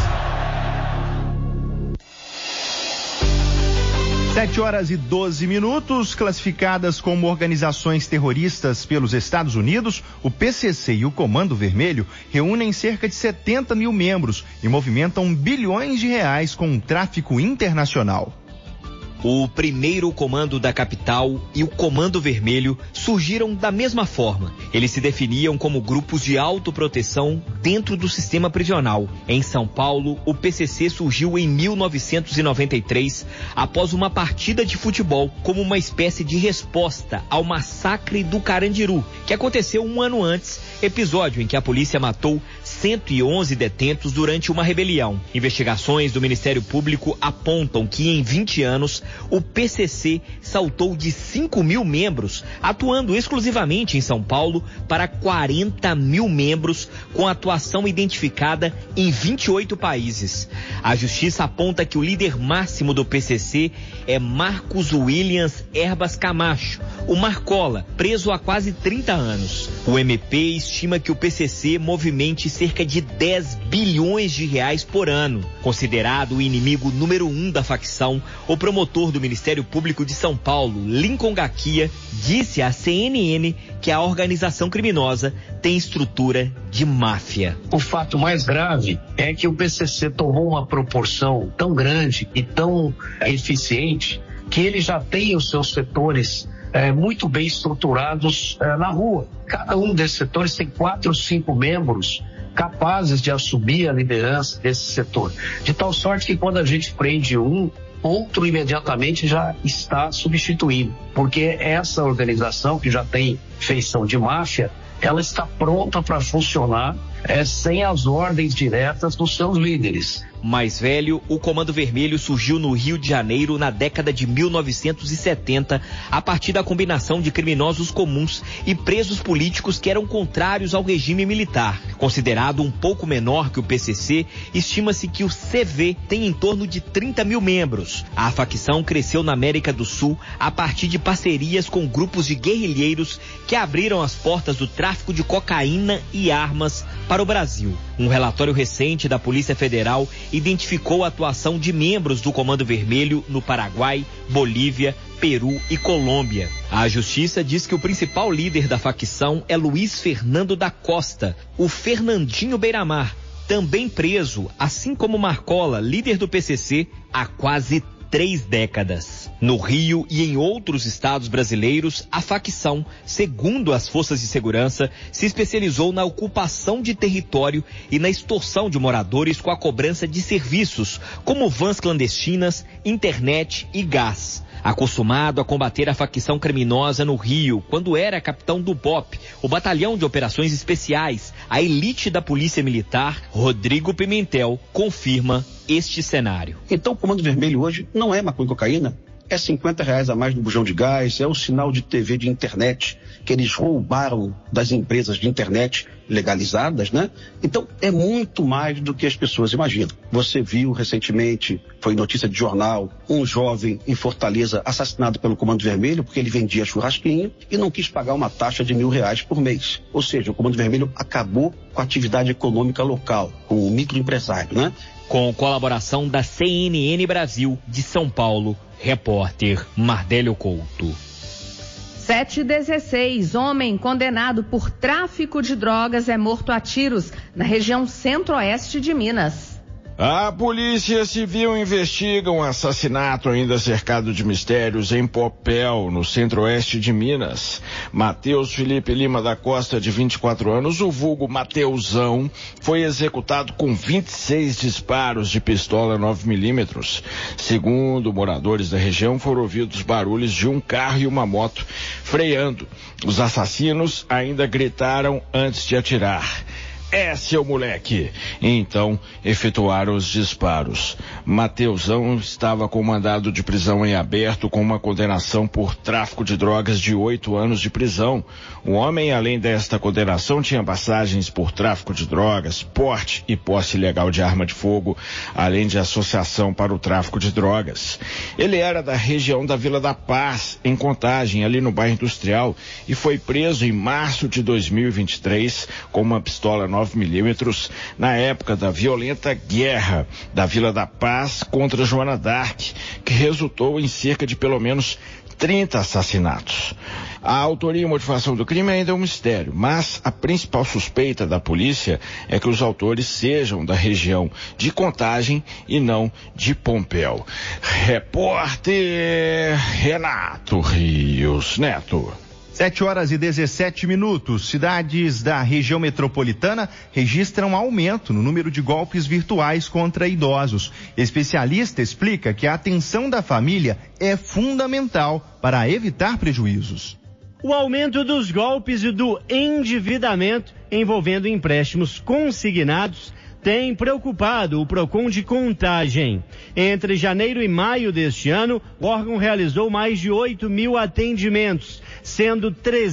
7h12, classificadas como organizações terroristas pelos Estados Unidos, o PCC e o Comando Vermelho reúnem cerca de 70 mil membros e movimentam bilhões de reais com o tráfico internacional. O primeiro comando da capital e o Comando Vermelho surgiram da mesma forma. Eles se definiam como grupos de autoproteção dentro do sistema prisional. Em São Paulo, o PCC surgiu em 1993 após uma partida de futebol como uma espécie de resposta ao massacre do Carandiru, que aconteceu um ano antes, episódio em que a polícia matou 111 detentos durante uma rebelião. Investigações do Ministério Público apontam que em 20 anos o PCC saltou de 5 mil membros, atuando exclusivamente em São Paulo, para 40 mil membros, com atuação identificada em 28 países. A justiça aponta que o líder máximo do PCC é Marcos Williams Herbas Camacho, o Marcola, preso há quase 30 anos. O MP estima que o PCC movimente cerca de 10 bilhões de reais por ano. Considerado o inimigo número 1 da facção, o promotor do Ministério Público de São Paulo, Lincoln Gaquia, disse à CNN que a organização criminosa tem estrutura de máfia. O fato mais grave é que o PCC tomou uma proporção tão grande e tão eficiente que ele já tem os seus setores muito bem estruturados na rua. Cada um desses setores tem 4 ou 5 membros capazes de assumir a liderança desse setor. De tal sorte que quando a gente prende um, outro imediatamente já está substituindo. Porque essa organização, que já tem feição de máfia, ela está pronta para funcionar sem as ordens diretas dos seus líderes. Mais velho, o Comando Vermelho surgiu no Rio de Janeiro na década de 1970, a partir da combinação de criminosos comuns e presos políticos que eram contrários ao regime militar. Considerado um pouco menor que o PCC, estima-se que o CV tem em torno de 30 mil membros. A facção cresceu na América do Sul a partir de parcerias com grupos de guerrilheiros que abriram as portas do tráfico de cocaína e armas para o Brasil. Um relatório recente da Polícia Federal identificou a atuação de membros do Comando Vermelho no Paraguai, Bolívia, Peru e Colômbia. A justiça diz que o principal líder da facção é Luiz Fernando da Costa, o Fernandinho Beiramar, também preso, assim como Marcola, líder do PCC, há quase 3 décadas. No Rio e em outros estados brasileiros, a facção, segundo as forças de segurança, se especializou na ocupação de território e na extorsão de moradores com a cobrança de serviços, como vans clandestinas, internet e gás. Acostumado a combater a facção criminosa no Rio, quando era capitão do BOP, o Batalhão de Operações Especiais, a elite da Polícia Militar, Rodrigo Pimentel confirma este cenário. Então o Comando Vermelho hoje não é maconha e cocaína, é R$50 a mais no bujão de gás, é o sinal de TV de internet que eles roubaram das empresas de internet legalizadas, né? Então é muito mais do que as pessoas imaginam. Você viu recentemente, foi notícia de jornal, um jovem em Fortaleza assassinado pelo Comando Vermelho porque ele vendia churrasquinho e não quis pagar uma taxa de R$1.000 por mês. Ou seja, o Comando Vermelho acabou com a atividade econômica local, com o microempresário, né? Com colaboração da CNN Brasil de São Paulo, repórter Mardélio Couto. 7h16, homem condenado por tráfico de drogas é morto a tiros na região centro-oeste de Minas. A Polícia Civil investiga um assassinato ainda cercado de mistérios em Popel, no centro-oeste de Minas. Matheus Felipe Lima da Costa, de 24 anos, o vulgo Mateusão, foi executado com 26 disparos de pistola 9mm. Segundo moradores da região, foram ouvidos barulhos de um carro e uma moto freando. Os assassinos ainda gritaram antes de atirar: "É, seu moleque!" Então, efetuaram os disparos. Mateusão estava com mandado de prisão em aberto, com uma condenação por tráfico de drogas de 8 anos de prisão. O homem, além desta condenação, tinha passagens por tráfico de drogas, porte e posse ilegal de arma de fogo, além de associação para o tráfico de drogas. Ele era da região da Vila da Paz, em Contagem, ali no bairro Industrial, e foi preso em março de 2023 com uma pistola 9mm na época da violenta guerra da Vila da Paz contra Joana d'Arc, que resultou em cerca de pelo menos 30 assassinatos. A autoria e motivação do crime ainda é um mistério, mas a principal suspeita da polícia é que os autores sejam da região de Contagem e não de Pompéu. Repórter Renato Rios Neto. 7h17. Cidades da região metropolitana registram aumento no número de golpes virtuais contra idosos. Especialista explica que a atenção da família é fundamental para evitar prejuízos. O aumento dos golpes e do endividamento envolvendo empréstimos consignados tem preocupado o PROCON de Contagem. Entre janeiro e maio deste ano, o órgão realizou mais de 8.000 atendimentos, sendo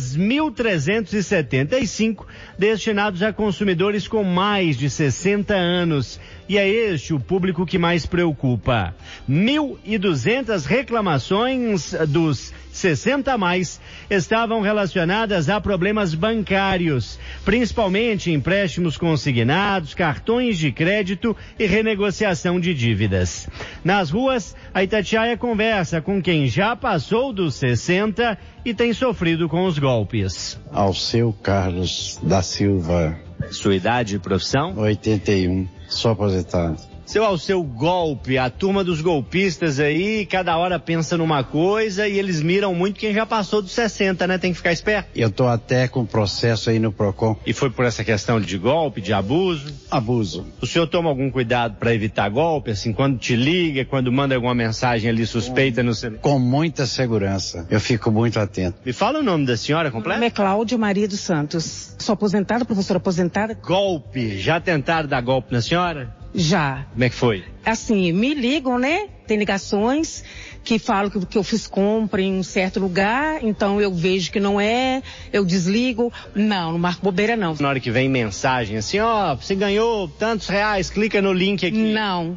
3.375 destinados a consumidores com mais de 60 anos. E é este o público que mais preocupa. 1.200 reclamações dos 60 a mais estavam relacionadas a problemas bancários, principalmente empréstimos consignados, cartões de crédito e renegociação de dívidas. Nas ruas, a Itatiaia conversa com quem já passou dos 60 e tem sofrido com os golpes. Alceu Carlos da Silva. Sua idade e profissão? 81, sou aposentado. Seu Alceu, golpe, a turma dos golpistas aí, cada hora pensa numa coisa e eles miram muito quem já passou dos 60, né? Tem que ficar esperto. Eu tô até com processo aí no PROCON. E foi por essa questão de golpe, de abuso? Abuso. O senhor toma algum cuidado para evitar golpe, assim, quando te liga, quando manda alguma mensagem ali suspeita no celular? Com muita segurança, eu fico muito atento. Me fala o nome da senhora completo? Meu nome é Cláudia Maria dos Santos. Sou aposentada, professora aposentada. Golpe, já tentaram dar golpe na senhora? Já. Como é que foi? Assim, me ligam, né? Tem ligações que falam que eu fiz compra em um certo lugar, então eu vejo que não é, eu desligo. Não marco bobeira não. Na hora que vem mensagem assim, ó, você ganhou tantos reais, clica no link aqui.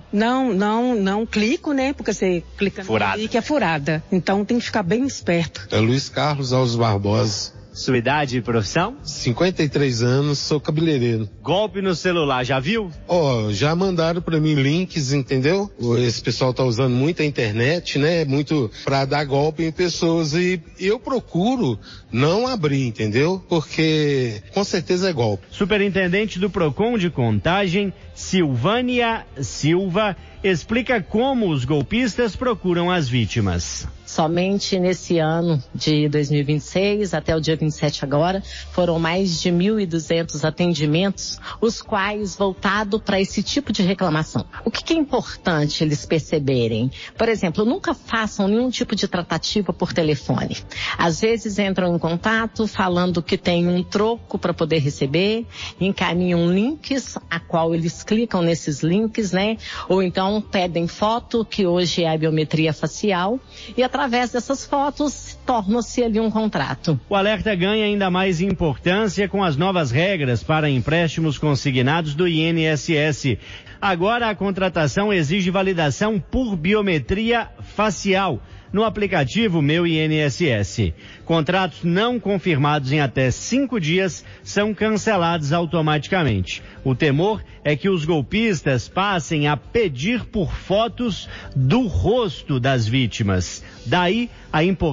Não clico, né? Porque você clica no link, é furada. Então tem que ficar bem esperto. É Luiz Carlos Alves Barbosa. Sua idade e profissão? 53 anos, sou cabeleireiro. Golpe no celular, já viu? Já mandaram pra mim links, entendeu? Esse pessoal tá usando muito a internet, né? Muito pra dar golpe em pessoas e eu procuro não abrir, entendeu? Porque com certeza é golpe. Superintendente do PROCON de Contagem, Silvânia Silva, explica como os golpistas procuram as vítimas. Somente nesse ano de 2026, até o dia 27 agora, foram mais de 1.200 atendimentos, os quais voltados para esse tipo de reclamação. O que é importante eles perceberem? Por exemplo, nunca façam nenhum tipo de tratativa por telefone. Às vezes entram em contato falando que tem um troco para poder receber, encaminham links, a qual eles clicam nesses links, né? Ou então pedem foto, que hoje é a biometria facial, e através dessas fotos torna-se ali um contrato. O alerta ganha ainda mais importância com as novas regras para empréstimos consignados do INSS. Agora a contratação exige validação por biometria facial no aplicativo Meu INSS. Contratos não confirmados em até 5 dias são cancelados automaticamente. O temor é que os golpistas passem a pedir por fotos do rosto das vítimas. Daí a importância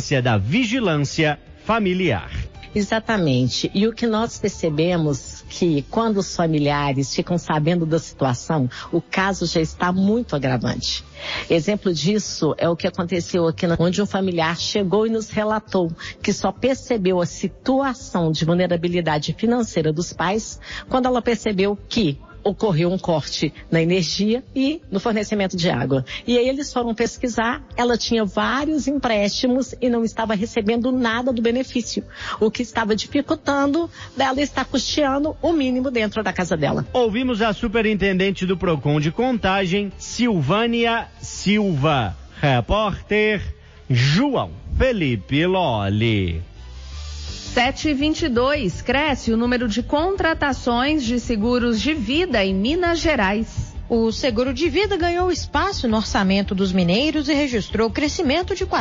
importância da vigilância familiar. Exatamente. E o que nós percebemos que quando os familiares ficam sabendo da situação, o caso já está muito agravante. Exemplo disso é o que aconteceu aqui, onde um familiar chegou e nos relatou que só percebeu a situação de vulnerabilidade financeira dos pais quando ela percebeu que ocorreu um corte na energia e no fornecimento de água. E aí eles foram pesquisar, ela tinha vários empréstimos e não estava recebendo nada do benefício, o que estava dificultando dela estar custeando o mínimo dentro da casa dela. Ouvimos a superintendente do PROCON de Contagem, Silvânia Silva. Repórter João Felipe Lolli. 7h22, cresce o número de contratações de seguros de vida em Minas Gerais. O seguro de vida ganhou espaço no orçamento dos mineiros e registrou crescimento de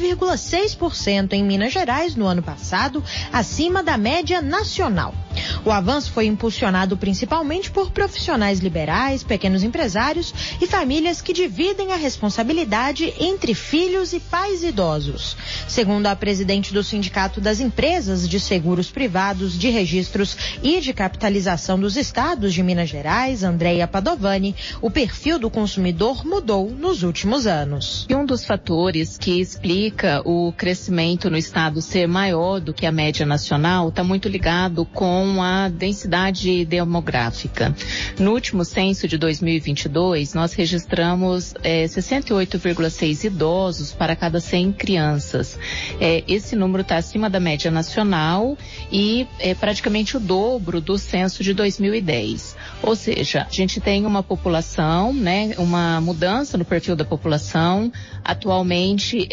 14,6% em Minas Gerais no ano passado, acima da média nacional. O avanço foi impulsionado principalmente por profissionais liberais, pequenos empresários e famílias que dividem a responsabilidade entre filhos e pais idosos. Segundo a presidente do Sindicato das Empresas de Seguros Privados, de Registros e de Capitalização dos Estados de Minas Gerais, Andréia Padovani, o perfil do consumidor mudou nos últimos anos. E um dos fatores que explica o crescimento no estado ser maior do que a média nacional está muito ligado com a densidade demográfica. No último censo de 2022, nós registramos 68,6 idosos para cada 100 crianças. Esse número está acima da média nacional e é praticamente o dobro do censo de 2010. Ou seja, a gente tem uma população, né, uma mudança no perfil da população. Atualmente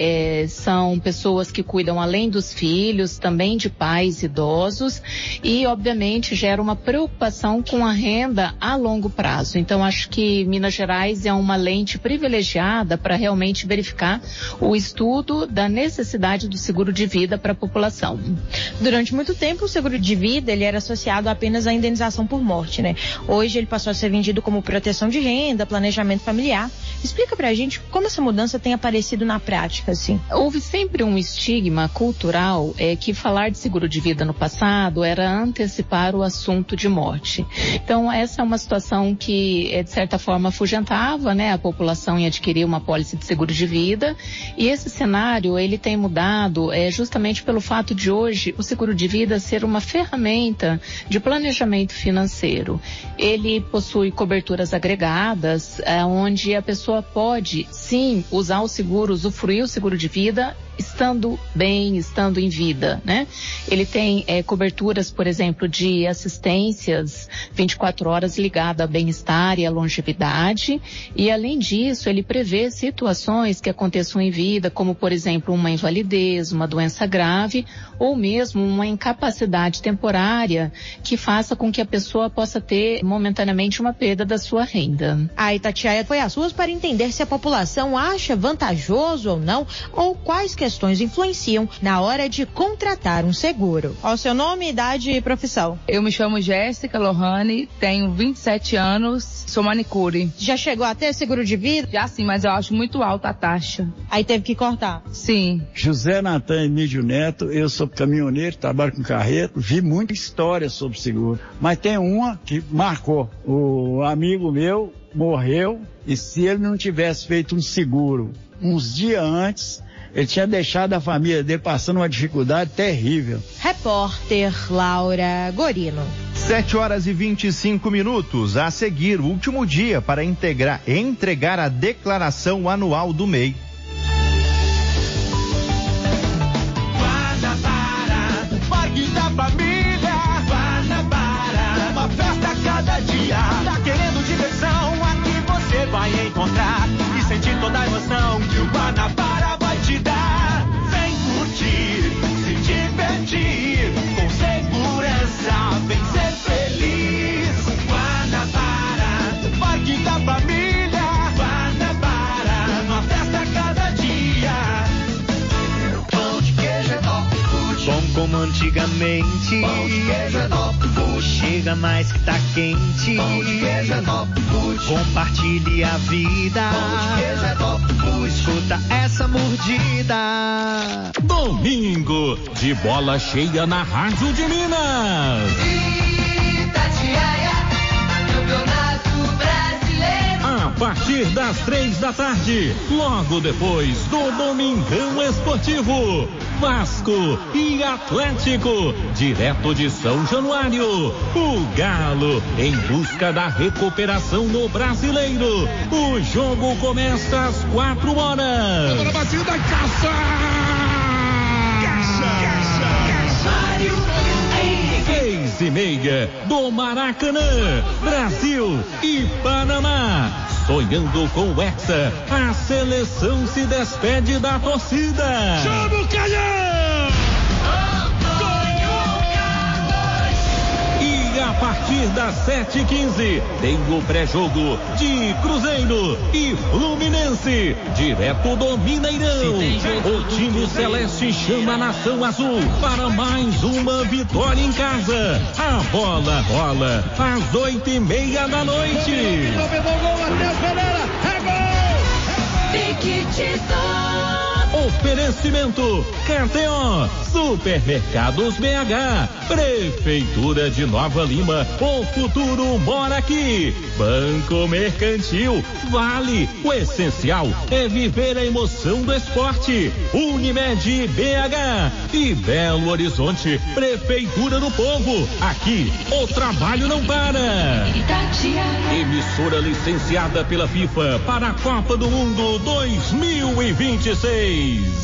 são pessoas que cuidam além dos filhos, também de pais idosos e, obviamente, gera uma preocupação com a renda a longo prazo. Então, acho que Minas Gerais é uma lente privilegiada para realmente verificar o estudo da necessidade do seguro de vida para a população. Durante muito tempo, o seguro de vida ele era associado apenas à indenização por morte, né? Hoje ele passou a ser vendido como proteção de renda, planejamento familiar. Explica pra gente como essa mudança tem aparecido na prática, assim. Houve sempre um estigma cultural que falar de seguro de vida no passado era antecipar o assunto de morte. Então, essa é uma situação que, de certa forma, afugentava, né, a população em adquirir uma pólice de seguro de vida. E esse cenário, ele tem mudado justamente pelo fato de hoje o seguro de vida ser uma ferramenta de planejamento financeiro. Ele possui coberturas agregadas, onde a pessoa pode, sim, usar o seguro, usufruir o seguro de vida, estando bem, estando em vida, né? Ele tem coberturas, por exemplo, de assistências 24 horas ligada a bem-estar e à longevidade, e além disso, ele prevê situações que aconteçam em vida, como, por exemplo, uma invalidez, uma doença grave, ou mesmo uma incapacidade temporária que faça com que a pessoa possa ter momentaneamente uma perda da sua renda. A Itatiaia foi às ruas para entender se a população acha vantajoso ou não, ou quais questões influenciam na hora de contratar um seguro. Qual o seu nome, idade e profissão? Eu me chamo Jéssica Lohane, tenho 27 anos, sou manicure. Já chegou a ter seguro de vida? Já sim, mas eu acho muito alta a taxa. Aí teve que cortar? Sim. José Natan Emílio Neto, eu sou caminhoneiro, trabalho com carreto, vi muita história sobre seguro, mas tem uma que marcou. O amigo meu morreu e se ele não tivesse feito um seguro uns dias antes, ele tinha deixado a família dele passando uma dificuldade terrível. Repórter Laura Gorino. 7h25. A seguir, o último dia para entregar a declaração anual do MEI. Guanabara, o parque da família. Guanabara, uma festa a cada dia. Tá querendo diversão? Aqui você vai encontrar e sentir toda a emoção que o Guanabara vai te dar. Vem curtir, se divertir, com segurança, vem ser feliz. Guanabara, o parque da família. Guanabara, uma festa a cada dia. Pão de queijo é top food. Bom como antigamente. Pão de queijo é top food. chega mais que tá quente. Pão de queijo é Top Food. Compartilhe a vida. Pão de queijo é Top Food. Escuta essa mordida. Domingo, de bola cheia na Rádio de Minas. Itatiaia, Campeonato Brasileiro. A partir das 3 da tarde, logo depois do Domingão Esportivo, Vasco e Atlético, direto de São Januário, o Galo em busca da recuperação no Brasileiro. O jogo começa às 4 horas. Agora batida, Caixa! Mário Henrique. 6:30 do Maracanã, Brasil e Panamá. Sonhando com o Hexa, a seleção se despede da torcida. Chama o Canhão! E a partir das 7:15 tem o pré-jogo de Cruzeiro e Fluminense, direto do Mineirão. O time celeste chama a Nação Azul para mais uma vitória em casa. A bola rola às 8:30 da noite. Oferecimento KTO, Supermercados BH, Prefeitura de Nova Lima, o futuro mora aqui. Banco Mercantil, Vale, o essencial é viver a emoção do esporte. Unimed BH e Belo Horizonte, Prefeitura do Povo. Aqui o trabalho não para. Emissora licenciada pela FIFA para a Copa do Mundo 2026.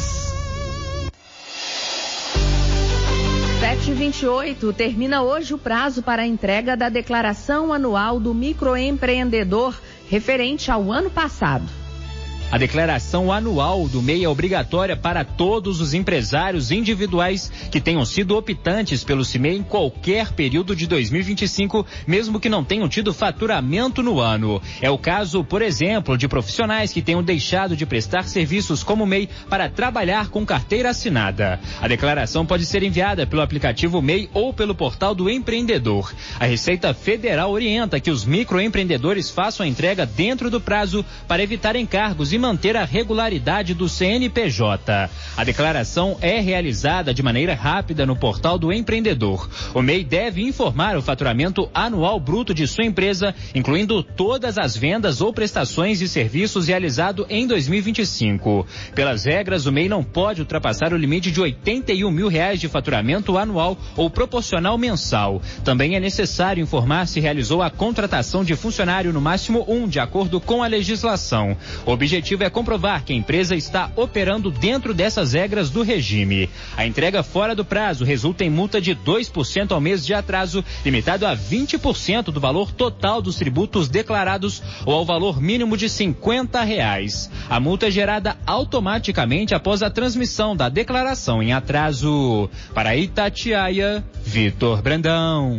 7h28, termina hoje o prazo para a entrega da declaração anual do microempreendedor referente ao ano passado. A declaração anual do MEI é obrigatória para todos os empresários individuais que tenham sido optantes pelo CIMEI em qualquer período de 2025, mesmo que não tenham tido faturamento no ano. É o caso, por exemplo, de profissionais que tenham deixado de prestar serviços como MEI para trabalhar com carteira assinada. A declaração pode ser enviada pelo aplicativo MEI ou pelo portal do empreendedor. A Receita Federal orienta que os microempreendedores façam a entrega dentro do prazo para evitar encargos e manter a regularidade do CNPJ. A declaração é realizada de maneira rápida no portal do empreendedor. O MEI deve informar o faturamento anual bruto de sua empresa, incluindo todas as vendas ou prestações de serviços realizados em 2025. Pelas regras, o MEI não pode ultrapassar o limite de R$81 mil de faturamento anual ou proporcional mensal. Também é necessário informar se realizou a contratação de funcionário no máximo 1, de acordo com a legislação. O objetivo é comprovar que a empresa está operando dentro dessas regras do regime. A entrega fora do prazo resulta em multa de 2% ao mês de atraso, limitado a 20% do valor total dos tributos declarados ou ao valor mínimo de R$50. A multa é gerada automaticamente após a transmissão da declaração em atraso. Para Itatiaia, Vitor Brandão.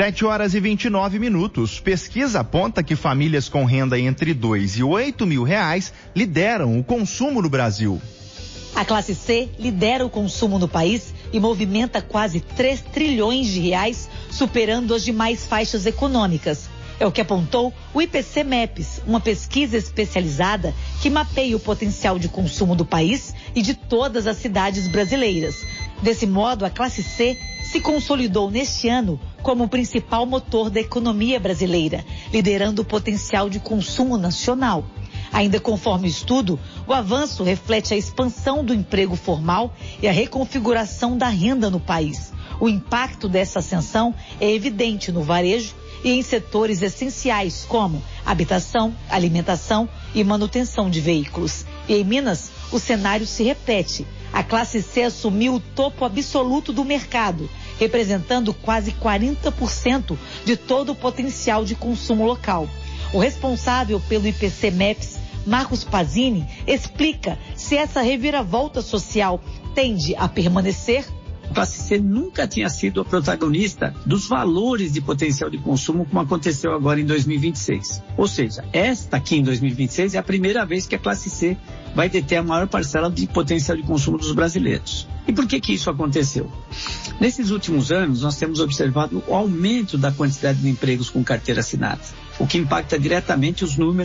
7h29. Pesquisa aponta que famílias com renda entre R$2 e R$8 mil lideram o consumo no Brasil. A classe C lidera o consumo no país e movimenta quase R$3 trilhões, superando as demais faixas econômicas. É o que apontou o IPC-MEPS, uma pesquisa especializada que mapeia o potencial de consumo do país e de todas as cidades brasileiras. Desse modo, a classe C se consolidou neste ano como o principal motor da economia brasileira, liderando o potencial de consumo nacional. Ainda conforme o estudo, o avanço reflete a expansão do emprego formal e a reconfiguração da renda no país. O impacto dessa ascensão é evidente no varejo e em setores essenciais como habitação, alimentação e manutenção de veículos. E em Minas, o cenário se repete. A classe C assumiu o topo absoluto do mercado, representando quase 40% de todo o potencial de consumo local. O responsável pelo IPC-MEPS, Marcos Pazini, explica se essa reviravolta social tende a permanecer. A classe C nunca tinha sido a protagonista dos valores de potencial de consumo como aconteceu agora em 2026. Ou seja, esta aqui em 2026 é a primeira vez que a classe C vai deter a maior parcela de potencial de consumo dos brasileiros. E por que isso aconteceu? Nesses últimos anos, nós temos observado o aumento da quantidade de empregos com carteira assinada, o que impacta diretamente os números